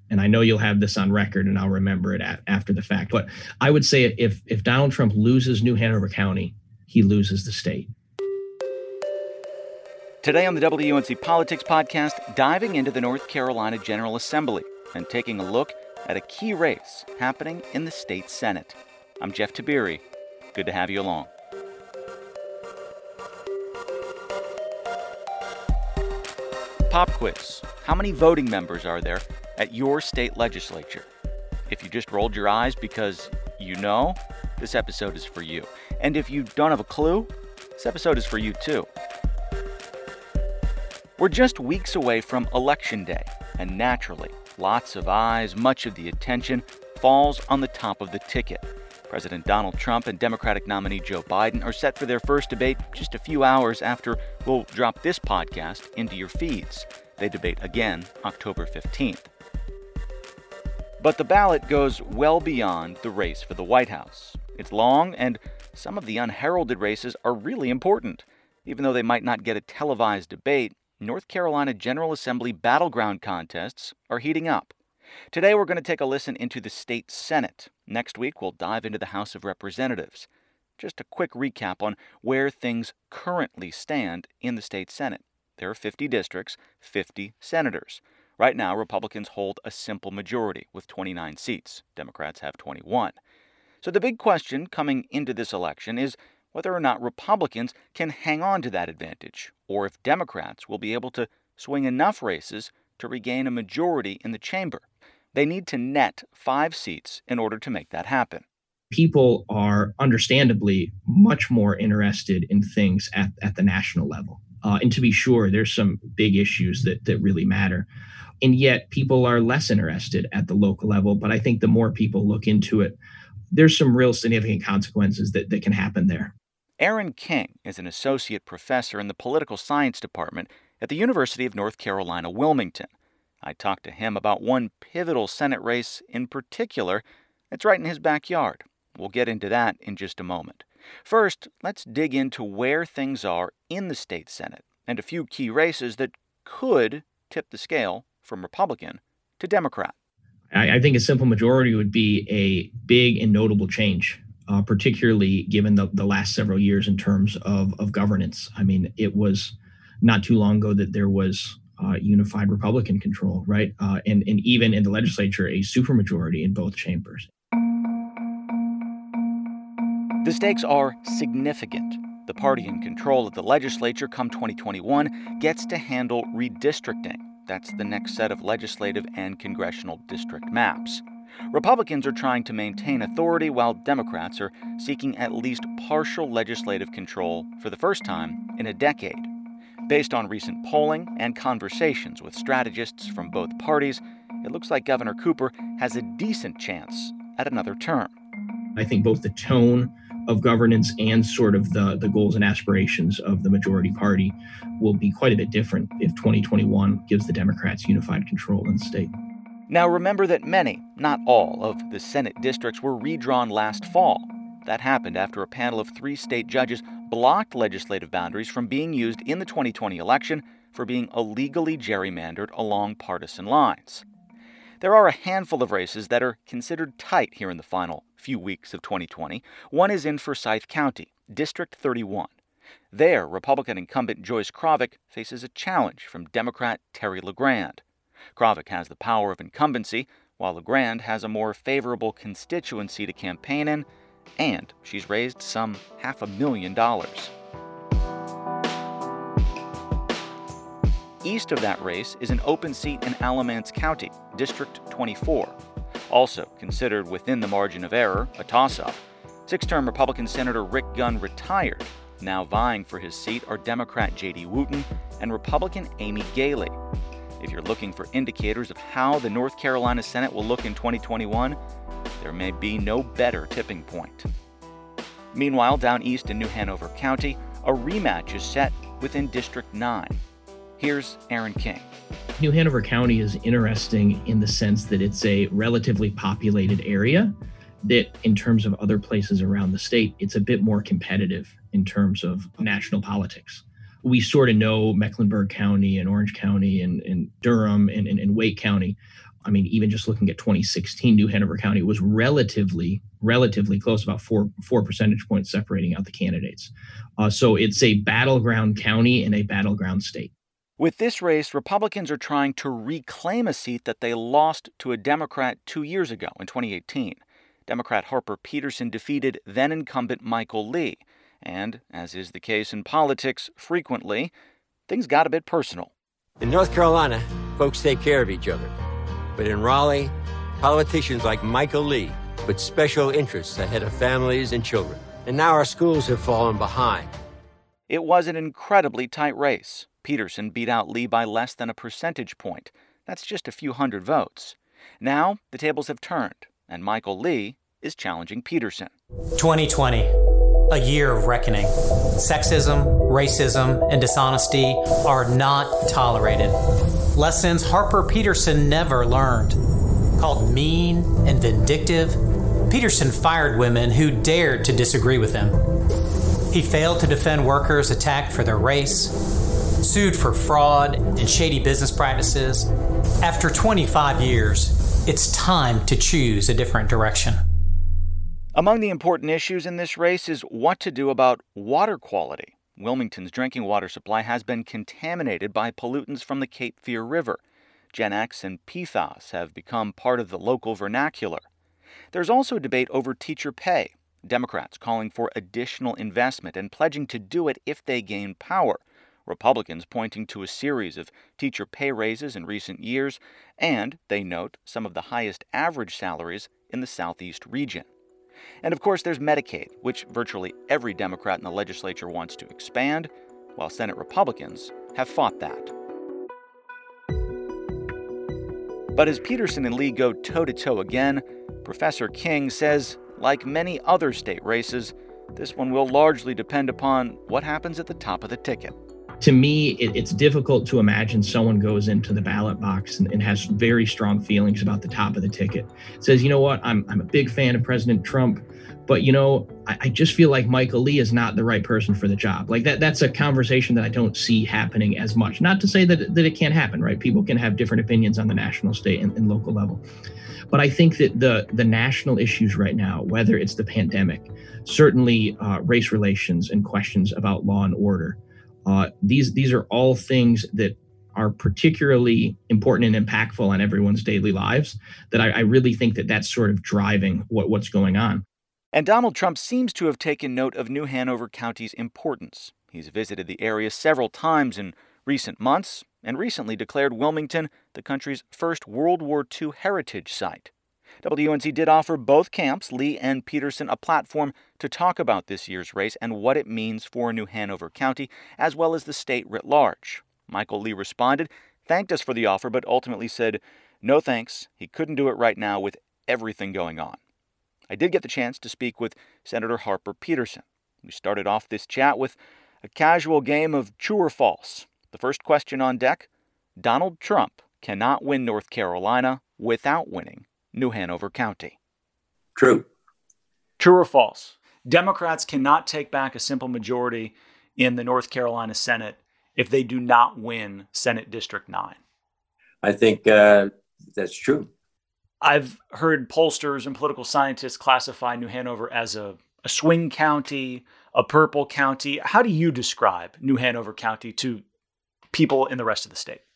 and I know you'll have this on record and I'll remember it after the fact, but I would say if Donald Trump loses New Hanover County, he loses the state. Today on the WUNC Politics Podcast, diving into the North Carolina General Assembly and taking a look at a key race happening in the state Senate. I'm Jeff Tiberi. Good to have you along. Pop quiz. How many voting members are there at your state legislature? If you just rolled your eyes because you know, this episode is for you. And if you don't have a clue, this episode is for you too. We're just weeks away from Election Day, and naturally, lots of eyes, much of the attention falls on the top of the ticket. President Donald Trump and Democratic nominee Joe Biden are set for their first debate just a few hours after we'll drop this podcast into your feeds. They debate again October 15th. But the ballot goes well beyond the race for the White House. It's long, and some of the unheralded races are really important. Even though they might not get a televised debate, North Carolina General Assembly battleground contests are heating up. Today we're going to take a listen into the state Senate. Next week we'll dive into the House of Representatives. Just a quick recap on where things currently stand in the state Senate. There are 50 districts, 50 senators. Right now, Republicans hold a simple majority with 29 seats. Democrats have 21. So the big question coming into this election is whether or not Republicans can hang on to that advantage, or if Democrats will be able to swing enough races to regain a majority in the chamber. They need to net 5 seats in order to make that happen. People are understandably much more interested in things at the national level. And to be sure, there's some big issues that really matter. And yet people are less interested at the local level. But I think the more people look into it, there's some real significant consequences that can happen there. Aaron King is an associate professor in the political science department at the University of North Carolina, Wilmington. I talked to him about one pivotal Senate race in particular that's right in his backyard. We'll get into that in just a moment. First, let's dig into where things are in the state Senate and a few key races that could tip the scale from Republican to Democrat. I think a simple majority would be a big and notable change, particularly given the last several years in terms of governance. I mean, it was not too long ago that there was unified Republican control, right? And even in the legislature, a supermajority in both chambers. The stakes are significant. The party in control of the legislature come 2021 gets to handle redistricting. That's the next set of legislative and congressional district maps. Republicans are trying to maintain authority while Democrats are seeking at least partial legislative control for the first time in a decade. Based on recent polling and conversations with strategists from both parties, it looks like Governor Cooper has a decent chance at another term. I think both the tone of governance and sort of the goals and aspirations of the majority party will be quite a bit different if 2021 gives the Democrats unified control in the state. Now remember that many, not all, of the Senate districts were redrawn last fall. That happened after a panel of 3 state judges blocked legislative boundaries from being used in the 2020 election for being illegally gerrymandered along partisan lines. There are a handful of races that are considered tight here in the final few weeks of 2020. One is in Forsyth County, District 31. There, Republican incumbent Joyce Kravic faces a challenge from Democrat Terry LeGrand. Kravic has the power of incumbency, while LeGrand has a more favorable constituency to campaign in, and she's raised some $500,000. East of that race is an open seat in Alamance County, District 24. Also considered within the margin of error, a toss-up. 6-term Republican Senator Rick Gunn retired. Now vying for his seat are Democrat J.D. Wooten and Republican Amy Galey. If you're looking for indicators of how the North Carolina Senate will look in 2021, there may be no better tipping point. Meanwhile, down east in New Hanover County, a rematch is set within District 9. Here's Aaron King. New Hanover County is interesting in the sense that it's a relatively populated area that in terms of other places around the state, it's a bit more competitive in terms of national politics. We sort of know Mecklenburg County and Orange County and Durham and Wake County I mean, even just looking at 2016, New Hanover County was relatively close, about four percentage points separating out the candidates. So it's a battleground county and a battleground state. With this race, Republicans are trying to reclaim a seat that they lost to a Democrat 2 years ago in 2018. Democrat Harper Peterson defeated then-incumbent Michael Lee. And, as is the case in politics frequently, things got a bit personal. In North Carolina, folks take care of each other. But in Raleigh, politicians like Michael Lee put special interests ahead of families and children. And now our schools have fallen behind. It was an incredibly tight race. Peterson beat out Lee by less than a percentage point. That's just a few hundred votes. Now, the tables have turned, and Michael Lee is challenging Peterson. 2020, a year of reckoning. Sexism, racism, and dishonesty are not tolerated. Lessons Harper Peterson never learned. Called mean and vindictive, Peterson fired women who dared to disagree with him. He failed to defend workers attacked for their race, sued for fraud and shady business practices. After 25 years, it's time to choose a different direction. Among the important issues in this race is what to do about water quality. Wilmington's drinking water supply has been contaminated by pollutants from the Cape Fear River. Gen X and PFAS have become part of the local vernacular. There's also a debate over teacher pay. Democrats calling for additional investment and pledging to do it if they gain power. Republicans pointing to a series of teacher pay raises in recent years, and they note some of the highest average salaries in the Southeast region. And of course, there's Medicaid, which virtually every Democrat in the legislature wants to expand, while Senate Republicans have fought that. But as Peterson and Lee go toe-to-toe again, Professor King says, like many other state races, this one will largely depend upon what happens at the top of the ticket. To me, it's difficult to imagine someone goes into the ballot box and has very strong feelings about the top of the ticket. Says, you know what, I'm a big fan of President Trump, but, I just feel like Michael Lee is not the right person for the job. Like that's a conversation that I don't see happening as much. Not to say that it can't happen, right? People can have different opinions on the national, state, and local level. But I think that the national issues right now, whether it's the pandemic, certainly race relations and questions about law and order, these are all things that are particularly important and impactful on everyone's daily lives, that I really think that that's sort of driving what's going on. And Donald Trump seems to have taken note of New Hanover County's importance. He's visited the area several times in recent months and recently declared Wilmington the country's first World War II heritage site. WUNC did offer both camps, Lee and Peterson, a platform to talk about this year's race and what it means for New Hanover County, as well as the state writ large. Michael Lee responded, thanked us for the offer, but ultimately said, no thanks, he couldn't do it right now with everything going on. I did get the chance to speak with Senator Harper Peterson. We started off this chat with a casual game of true or false. The first question on deck, Donald Trump cannot win North Carolina without winning New Hanover County. True. True or false? Democrats cannot take back a simple majority in the North Carolina Senate if they do not win Senate District 9. I think that's true. I've heard pollsters and political scientists classify New Hanover as a swing county, a purple county. How do you describe New Hanover County to people in the rest of the state?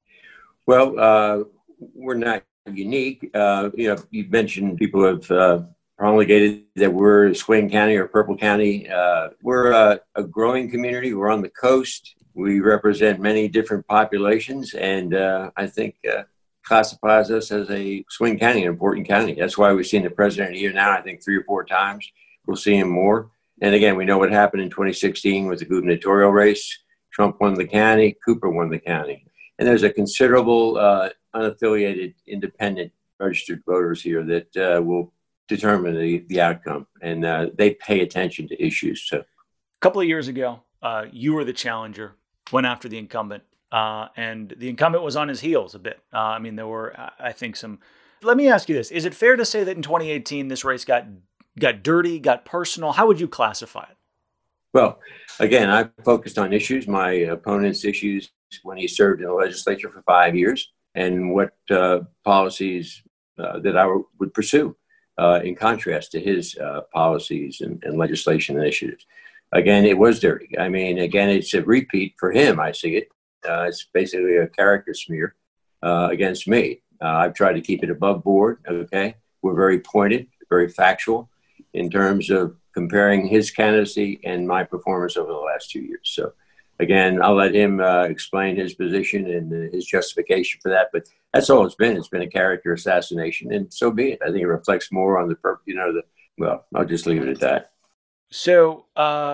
Well, we're not unique. You mentioned people have promulgated that we're a swing county or purple county. We're a growing community. We're on the coast. We represent many different populations, and I think classifies us as a swing county, an important county. That's why we've seen the president here now, I think 3 or 4 times. We'll see him more. And again, we know what happened in 2016 with the gubernatorial race. Trump won the county, Cooper won the county. And there's a considerable unaffiliated, independent registered voters here that will determine the outcome. And they pay attention to issues. So, a couple of years ago, you were the challenger, went after the incumbent. And the incumbent was on his heels a bit. There were, I think, some... Let me ask you this. Is it fair to say that in 2018, this race got dirty, got personal? How would you classify it? Well, again, I focused on issues, my opponent's issues when he served in the legislature for 5 years. and what policies that I would pursue in contrast to his policies and legislation initiatives. Again, it was dirty. I mean, again, it's a repeat for him. I see it. It's basically a character smear against me. I've tried to keep it above board. Okay. We're very pointed, very factual in terms of comparing his candidacy and my performance over the last 2 years. So again, I'll let him explain his position and his justification for that. But that's all it's been. It's been a character assassination, and so be it. I think it reflects more on well, I'll just leave it at that. So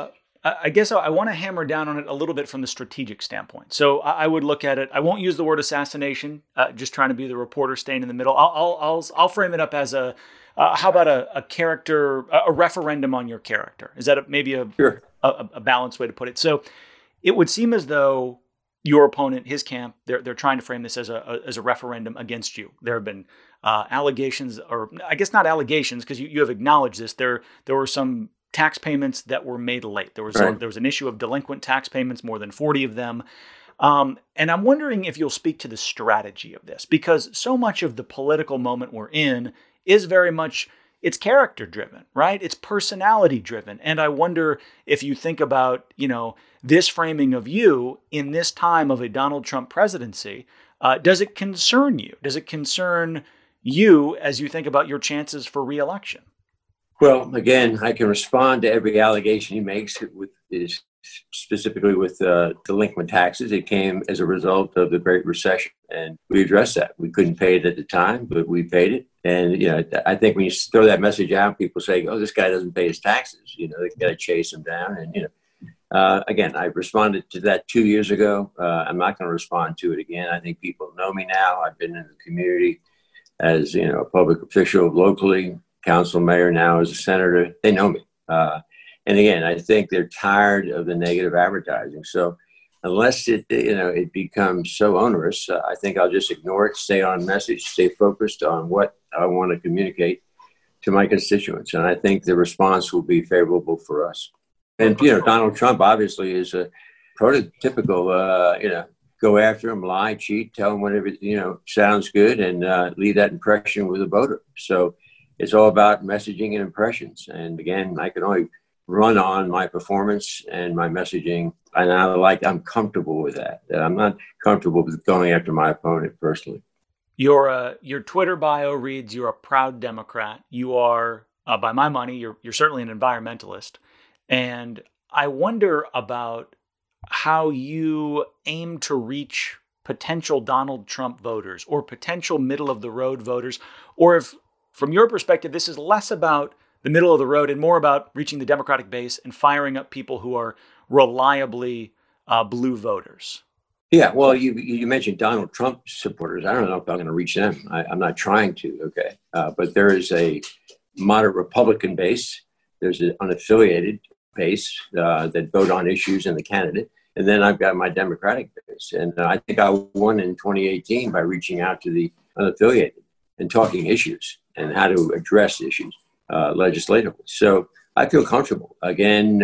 I guess I want to hammer down on it a little bit from the strategic standpoint. So I would look at it. I won't use the word assassination. Just trying to be the reporter staying in the middle. I'll frame it up as how about a character, a referendum on your character? Is that maybe a balanced way to put it? So it would seem as though your opponent, his camp, they're trying to frame this as a referendum against you. There have been allegations, or I guess not allegations, because you have acknowledged this. There were some tax payments that were made late. There was an issue of delinquent tax payments, more than 40 of them. And I'm wondering if you'll speak to the strategy of this, because so much of the political moment we're in is very much, it's character driven, right? It's personality driven. And I wonder if you think about, this framing of you in this time of a Donald Trump presidency, does it concern you? Does it concern you as you think about your chances for reelection? Well, again, I can respond to every allegation he makes specifically with delinquent taxes. It came as a result of the Great Recession, and we addressed that. We couldn't pay it at the time, but we paid it. And, I think when you throw that message out, people say, oh, this guy doesn't pay his taxes. They got to chase him down. And, again, I responded to that 2 years ago. I'm not going to respond to it again. I think people know me now. I've been in the community as, a public official locally, council, mayor, now as a senator. They know me. And again, I think they're tired of the negative advertising. So unless it becomes so onerous, I think I'll just ignore it, stay on message, stay focused on what I want to communicate to my constituents. And I think the response will be favorable for us. And, Donald Trump obviously is a prototypical, go after him, lie, cheat, tell him whatever, sounds good, and leave that impression with a voter. So it's all about messaging and impressions. And again, I can only run on my performance and my messaging. And I'm comfortable with that. I'm not comfortable with going after my opponent personally. Your Twitter bio reads, you're a proud Democrat. You are, by my money, you're certainly an environmentalist. And I wonder about how you aim to reach potential Donald Trump voters or potential middle of the road voters, or if from your perspective, this is less about the middle of the road and more about reaching the Democratic base and firing up people who are reliably blue voters. Yeah, well, you mentioned Donald Trump supporters. I don't know if I'm going to reach them. I'm not trying to, okay? But there is a moderate Republican base. There's an unaffiliated base that vote on issues and the candidate. And then I've got my Democratic base. And I think I won in 2018 by reaching out to the unaffiliated and talking issues and how to address issues legislatively. So I feel comfortable. Again,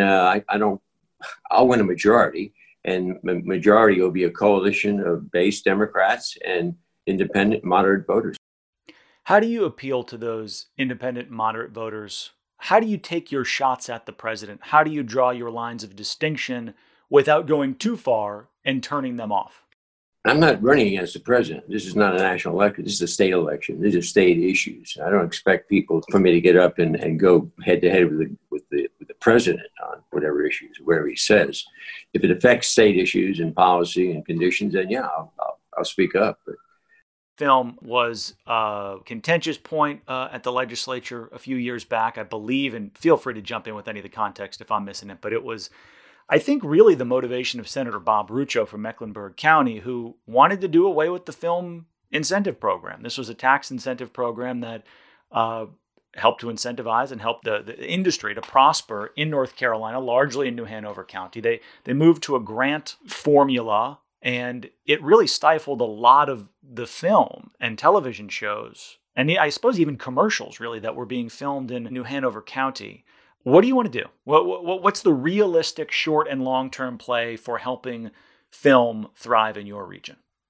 I'll win a majority, and the majority will be a coalition of base Democrats and independent moderate voters. How do you appeal to those independent moderate voters? How do you take your shots at the president? How do you draw your lines of distinction without going too far and turning them off? I'm not running against the president. This is not a national election. This is a state election. These are state issues. I don't expect people for me to get up and go head to head with the president on whatever issues, whatever he says. If it affects state issues and policy and conditions, then yeah, I'll speak up. But film was a contentious point at the legislature a few years back, I believe, and feel free to jump in with any of the context if I'm missing it, but it was, I think, really the motivation of Senator Bob Rucho from Mecklenburg County, who wanted to do away with the film incentive program. This was a tax incentive program that helped to incentivize and help the industry to prosper in North Carolina, largely in New Hanover County. They moved to a grant formula, and it really stifled a lot of the film and television shows, and I suppose even commercials, really, that were being filmed in New Hanover County. What do you want to do? What's the realistic short and long-term play for helping film thrive in your region?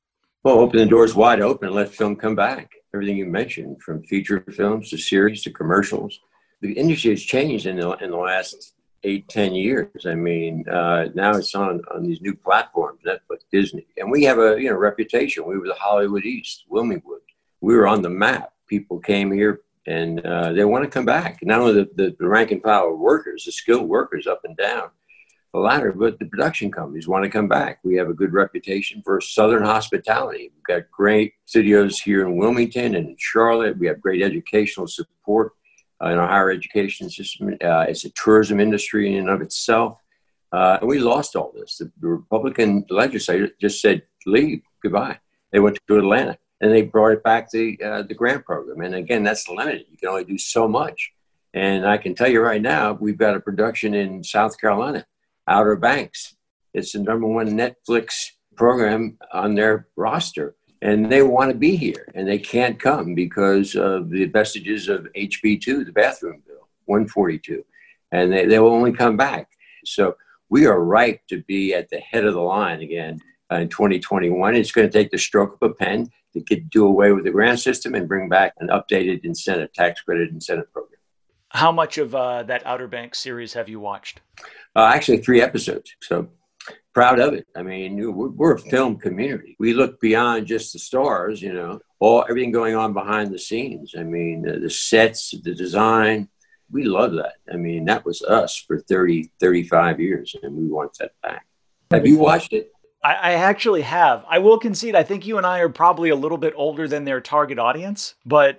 Well, open the doors wide open and let film come back. Everything you mentioned, from feature films to series to commercials. The industry has changed in the last 8-10 years. I mean, now it's on these new platforms, Netflix, Disney, and we have a reputation. We were the Hollywood East, Wilmingwood. We were on the map. People came here and they want to come back. Not only the rank and file workers, the skilled workers up and down the ladder, but the production companies want to come back. We have a good reputation for Southern hospitality. We've got great studios here in Wilmington and in Charlotte. We have great educational support in our higher education system. It's a tourism industry in and of itself. And we lost all this. The Republican legislature just said, leave, goodbye. They went to Atlanta and they brought it back to the grant program. And again, that's limited. You can only do so much. And I can tell you right now, we've got a production in South Carolina, Outer Banks. It's the #1 Netflix program on their roster. And they want to be here, and they can't come because of the vestiges of HB2, the bathroom bill, 142. And they will only come back. So we are ripe to be at the head of the line again in 2021. It's going to take the stroke of a pen to do away with the grant system and bring back an updated incentive, tax credit incentive program. How much of that Outer Banks series have you watched? Actually, 3 episodes. So proud of it. I mean, we're a film community. We look beyond just the stars, everything going on behind the scenes. I mean, the sets, the design, we love that. I mean, that was us for 30, 35 years, and we want that back. Have you watched it? I actually have. I will concede, I think you and I are probably a little bit older than their target audience, but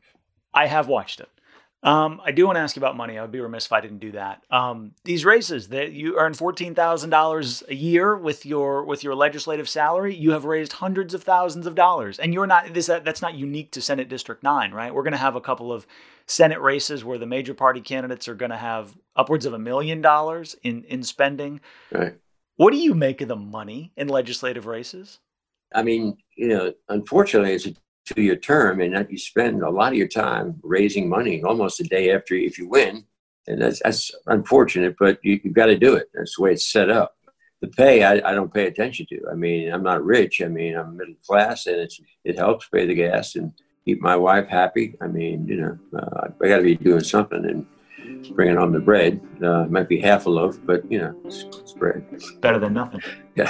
I have watched it. I do want to ask you about money. I would be remiss if I didn't do that. These races that you earn $14,000 a year with your legislative salary, you have raised hundreds of thousands of dollars, and you're not that's not unique to Senate District 9, right? We're going to have a couple of Senate races where the major party candidates are going to have upwards of $1 million in spending. Right. What do you make of the money in legislative races? I mean, unfortunately, it's a 2-year term, and that you spend a lot of your time raising money almost a day after if you win, and that's unfortunate, but you've got to do it. That's the way it's set up. The pay, I don't pay attention to. I mean, I'm not rich. I mean, I'm middle class, and it helps pay the gas and keep my wife happy. I mean, I got to be doing something and bringing home the bread. It might be half a loaf, but it's bread. Better than nothing. Yeah.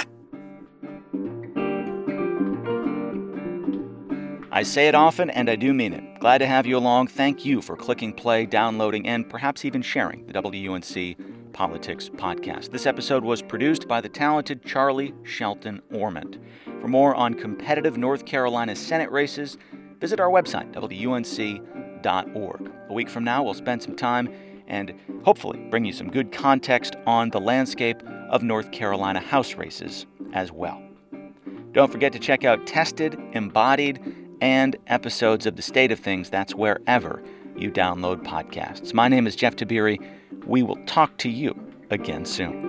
I say it often, and I do mean it. Glad to have you along. Thank you for clicking play, downloading, and perhaps even sharing the WUNC Politics Podcast. This episode was produced by the talented Charlie Shelton Ormond. For more on competitive North Carolina Senate races, visit our website, WUNC.org. A week from now, we'll spend some time and hopefully bring you some good context on the landscape of North Carolina House races as well. Don't forget to check out Tested, Embodied, and episodes of The State of Things. That's wherever you download podcasts. My name is Jeff Tiberi. We will talk to you again soon.